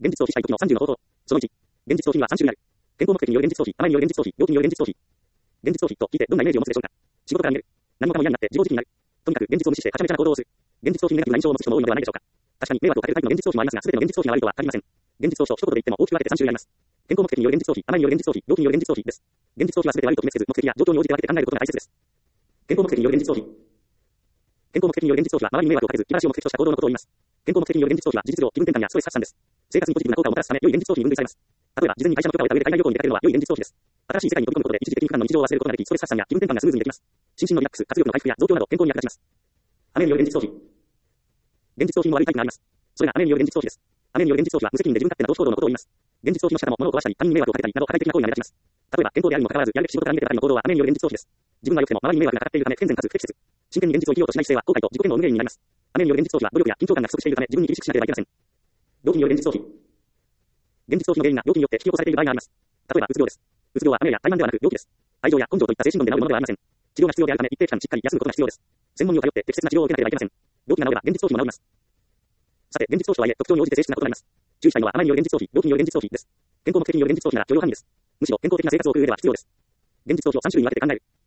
現実逃避したい時の30の方法。その1。現実逃避には3種類ある。健康目的による現実逃避、甘えによる現実逃避、病気による現実逃避。現実逃避と聞いてどんなイメージを持つでしょうか。仕事から逃げる。何もかも嫌になって自暴自棄になる。とにかく現実を無視してはちゃめちゃな行動をする。現実逃避にネガティブな印象を持つ人も多いのではないでしょうか。確かに迷惑をかけるタイプの現実逃避もありますが、全ての現実逃避が悪いとは限りません。現実逃避と一言で言っても大きく分けて3種類あります。健康目的による現実逃避、甘えによる現実逃避、病気による現実逃避です。現実逃避は全て悪いと決めつつ、目的や状況に応じて分けて考えることが大切です。健康目的による現実逃避。健康目的による現実逃避は周りに迷惑をかけず、気晴らしを目的とした行動のことを言います。健康目的による現実逃避は事実上、気分転換やストレス発散です。生活にポジティブな効果をもたらすため良い現実逃避に分類されます。例えば、事前に会社の許可を得た上で海外旅行に出かけるのは良い現実逃避です。新しい世界に飛び込むことで一時的に不安の日常を忘れることができ、ストレス発散や気分転換がスムーズにできます。心身のリラックス、活力の回復や増強など健康に役立ちます。雨による現実逃避。現実逃避も悪いタイプがあります。それが雨による現実逃避です。雨による現実逃避は無責任で自分勝手な同志行動のことを言います。現実逃避の仕方も物を壊したり、他人に迷惑をかけたりなど破壊的な行為が目立ちます。例えば、健康であるにもかかわらず、やるべき仕事から逃げてばかりの行動は雨による現実逃避です。自分が良くても周りに迷惑がかかっているため不健全かつ不適切。真剣に現実を生きようとしない姿勢は後悔と自己嫌悪の運命になります。雨による現実逃避は努力や緊張感が不足しているため自分に厳しくしなければいけません。病気による現実逃避。現実逃避の原因が病気によって引き起こされている場合があります。例えば、うつ病です。うつ病は雨や怠慢ではなく病気です。愛情や根性といった精神論で治るものではありません。治療が必要であるため一定期間しっかり休むことが必要です。専門医を通って適切な治療を受けなければいけません。病気が治れば現実逃避も治ります。さて、現実逃避とはいえ特徴に応じて正式なことになります。注意したいのは雨による現実逃避、病気による現実逃避です。健康目的による現実逃避なら許容範囲です。むしろ健康的な生活を送る上では必要です。現実逃避を3種類に分けて考える。